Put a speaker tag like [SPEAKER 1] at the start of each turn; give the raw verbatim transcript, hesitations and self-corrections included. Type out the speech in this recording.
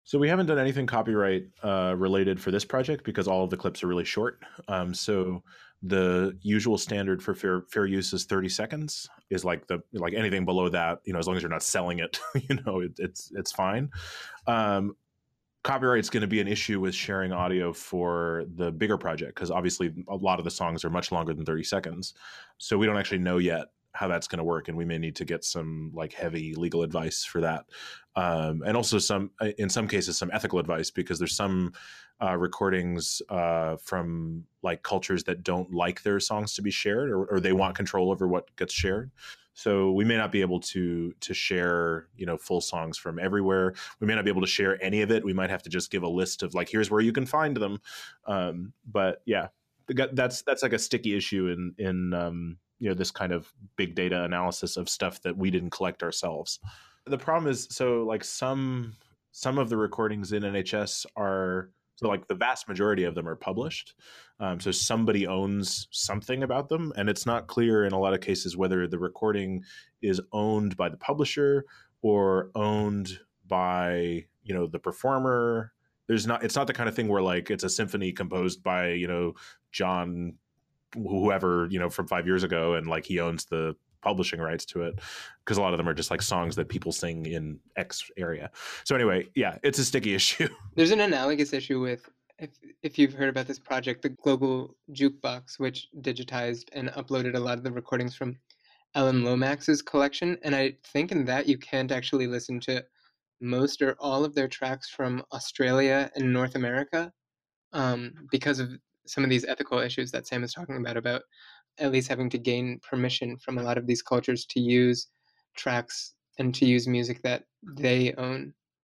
[SPEAKER 1] So we haven't done anything copyright uh, related for this project because all of the clips are really short. Um, so the usual standard for fair fair use is thirty seconds. Is like the like anything below that, you know, as long as you're not selling it, you know, it, it's it's fine. Um, Copyright's going to be an issue with sharing audio for the bigger project because obviously a lot of the songs are much longer than thirty seconds. So we don't actually know yet how that's going to work, and we may need to get some like heavy legal advice for that, um, and also some, in some cases, some ethical advice because there's some uh, recordings uh, from like cultures that don't like their songs to be shared, or, or they want control over what gets shared. So we may not be able to to share, you know, full songs from everywhere. We may not be able to share any of it. We might have to just give a list of like, here's where you can find them. Um, but yeah, that's that's like a sticky issue in in um, you know, this kind of big data analysis of stuff that we didn't collect ourselves. The problem is, so like some some of the recordings in N H S are, so like the vast majority of them are published. Um, so somebody owns something about them, and it's not clear in a lot of cases whether the recording is owned by the publisher or owned by, you know, the performer. There's not, it's not the kind of thing where like it's a symphony composed by, you know, John whoever, you know, from five years ago, and like he owns the publishing rights to it, because a lot of them are just like songs that people sing in X area. So anyway, yeah, it's a sticky issue.
[SPEAKER 2] There's an analogous issue with, if if you've heard about this project, the Global Jukebox, which digitized and uploaded a lot of the recordings from Alan Lomax's collection. And I think in that you can't actually listen to most or all of their tracks from Australia and North America, um, because of some of these ethical issues that Sam is talking about, about at least having to gain permission from a lot of these cultures to use tracks and to use music that they own.